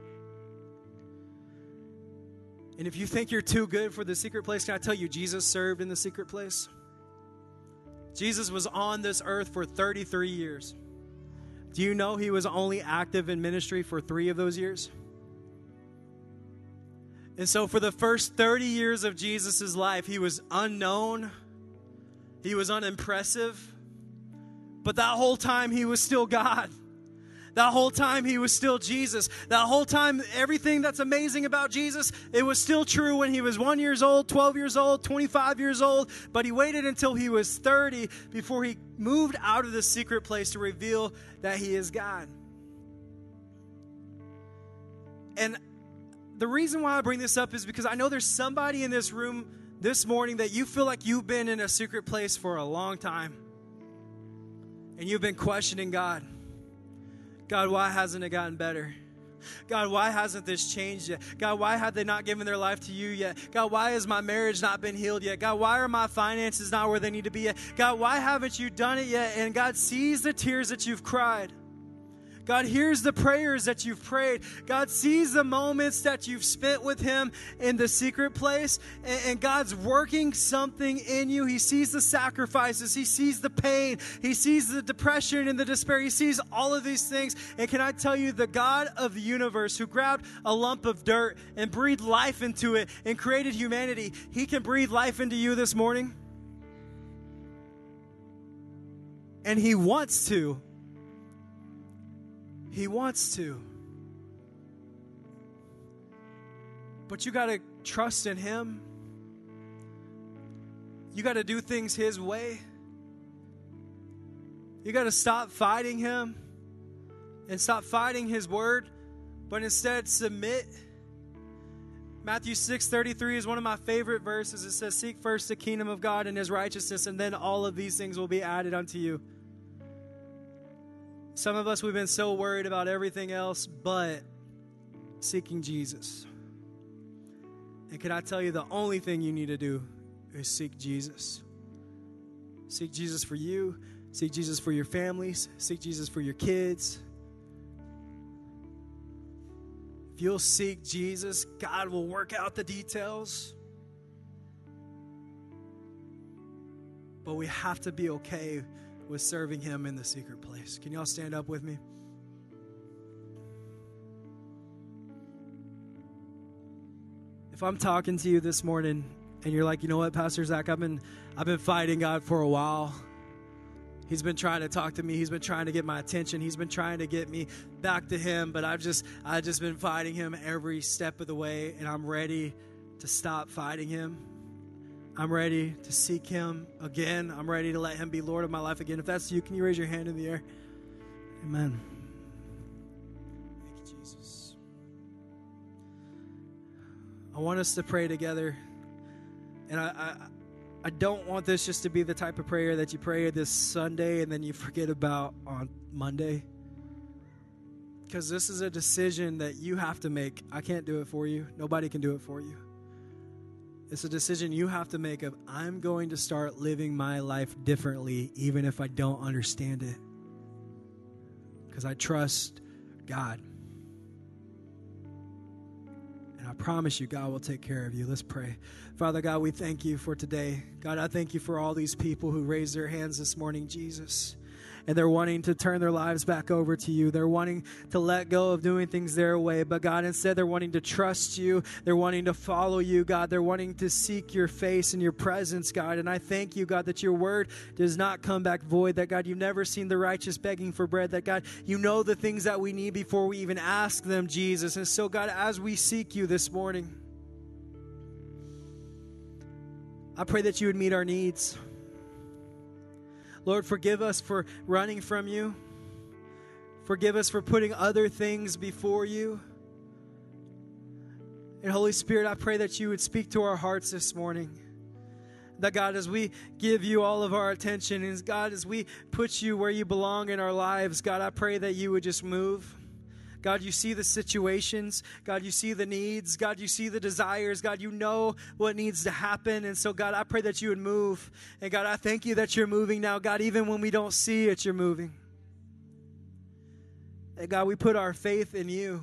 And if you think you're too good for the secret place, can I tell you, Jesus served in the secret place? Jesus was on this earth for thirty-three years. Do you know he was only active in ministry for three of those years? And so for the first thirty years of Jesus' life, he was unknown. He was unimpressive. But that whole time, he was still God. That whole time, he was still Jesus. That whole time, everything that's amazing about Jesus, it was still true when he was one years old, twelve years old, twenty-five years old. But he waited until he was thirty before he moved out of the secret place to reveal that he is God. And the reason why I bring this up is because I know there's somebody in this room this morning that you feel like you've been in a secret place for a long time. And you've been questioning God. God, why hasn't it gotten better? God, why hasn't this changed yet? God, why have they not given their life to you yet? God, why has my marriage not been healed yet? God, why are my finances not where they need to be yet? God, why haven't you done it yet? And God sees the tears that you've cried. God hears the prayers that you've prayed. God sees the moments that you've spent with him in the secret place. And, and God's working something in you. He sees the sacrifices. He sees the pain. He sees the depression and the despair. He sees all of these things. And can I tell you, the God of the universe who grabbed a lump of dirt and breathed life into it and created humanity, he can breathe life into you this morning. And he wants to. He wants to. But you got to trust in him. You got to do things his way. You got to stop fighting him and stop fighting his word, but instead submit. Matthew six thirty-three is one of my favorite verses. It says, seek first the kingdom of God and his righteousness, and then all of these things will be added unto you. Some of us, we've been so worried about everything else but seeking Jesus. And can I tell you, the only thing you need to do is seek Jesus. Seek Jesus for you. Seek Jesus for your families. Seek Jesus for your kids. If you'll seek Jesus, God will work out the details. But we have to be okay with serving him in the secret place. Can y'all stand up with me? If I'm talking to you this morning and you're like, you know what, Pastor Zach, I've been I've been fighting God for a while. He's been trying to talk to me. He's been trying to get my attention. He's been trying to get me back to him, but I've just I've just been fighting him every step of the way, and I'm ready to stop fighting him. I'm ready to seek him again. I'm ready to let him be Lord of my life again. If that's you, can you raise your hand in the air? Amen. Thank you, Jesus. I want us to pray together. And I, I, I don't want this just to be the type of prayer that you pray this Sunday and then you forget about on Monday. Because this is a decision that you have to make. I can't do it for you. Nobody can do it for you. It's a decision you have to make of, I'm going to start living my life differently even if I don't understand it. Because I trust God. And I promise you, God will take care of you. Let's pray. Father God, we thank you for today. God, I thank you for all these people who raised their hands this morning, Jesus. And they're wanting to turn their lives back over to you. They're wanting to let go of doing things their way. But God, instead, they're wanting to trust you. They're wanting to follow you, God. They're wanting to seek your face and your presence, God. And I thank you, God, that your word does not come back void. That, God, you've never seen the righteous begging for bread. That, God, you know the things that we need before we even ask them, Jesus. And so, God, as we seek you this morning, I pray that you would meet our needs. Lord, forgive us for running from you. Forgive us for putting other things before you. And Holy Spirit, I pray that you would speak to our hearts this morning. That, God, as we give you all of our attention, and God, as we put you where you belong in our lives, God, I pray that you would just move. God, you see the situations. God, you see the needs. God, you see the desires. God, you know what needs to happen. And so, God, I pray that you would move. And God, I thank you that you're moving now. God, even when we don't see it, you're moving. And God, we put our faith in you.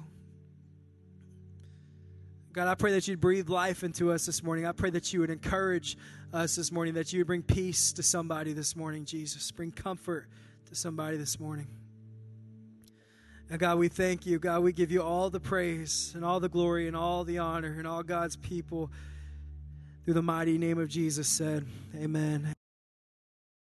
God, I pray that you'd breathe life into us this morning. I pray that you would encourage us this morning, that you would bring peace to somebody this morning, Jesus. Bring comfort to somebody this morning. And God, we thank you. God, we give you all the praise and all the glory and all the honor, and all God's people through the mighty name of Jesus said, amen.